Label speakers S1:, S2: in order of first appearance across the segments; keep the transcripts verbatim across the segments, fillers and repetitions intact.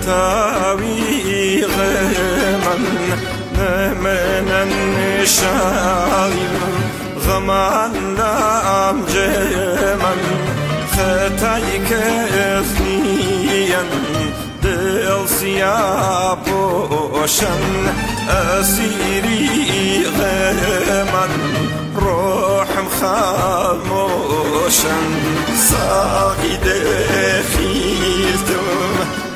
S1: تاوی غمان نمنن شایم غمان لام جمن خطای کفنین دل سیاه باشن اسیری غمان روحم خاموشن ساقی دخیلتم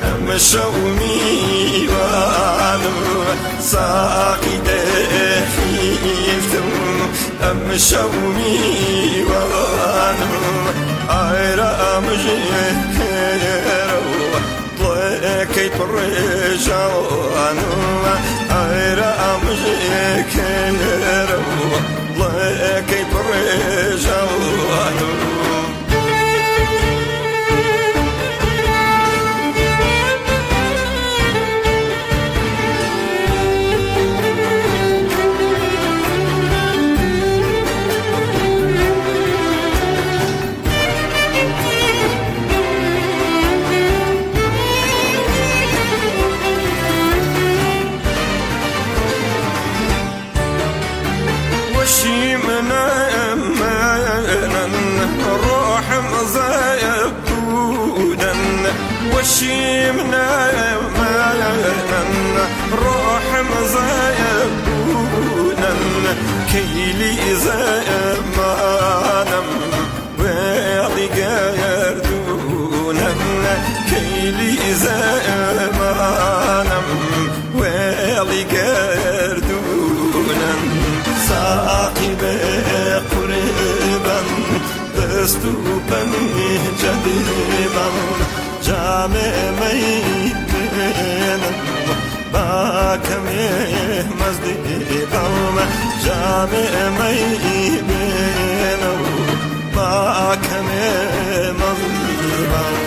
S1: مشومی وانم ساقی دخیلتم مشومی وانم آیرام جهرو ضيكي برجانو آیرام جهرو ضيكي برجانو وشيمنا مالنا روح مزايبونا كيلي زمانا ويضي قردونا كيلي زمانا ويضي قردونا ساقي بقربا دستوبا جديبا جامع میدنم با کمی مزدی قوم جامع میدنم با کمی مزدی قوم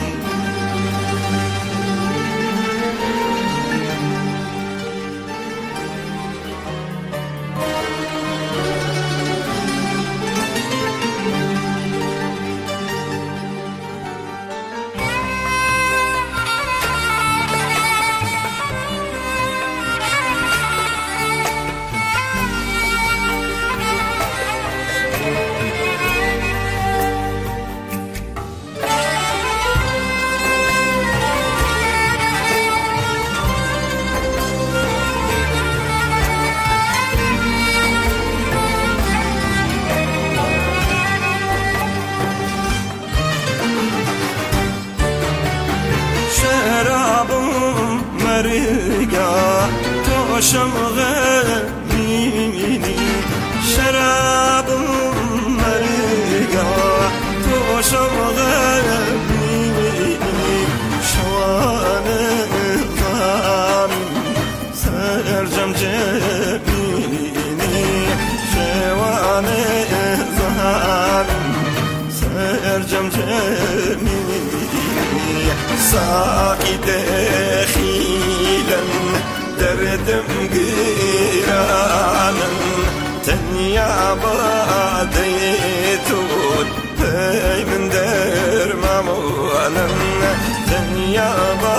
S1: مرقا توشم غميني شراب مرقا توشم غميني شوان ضامي سرجم جبيني شوان ضامي سرجم جبيني ساقي دخيلا دردم قرانا تنيا باديتون هاي من در ممولا تنيا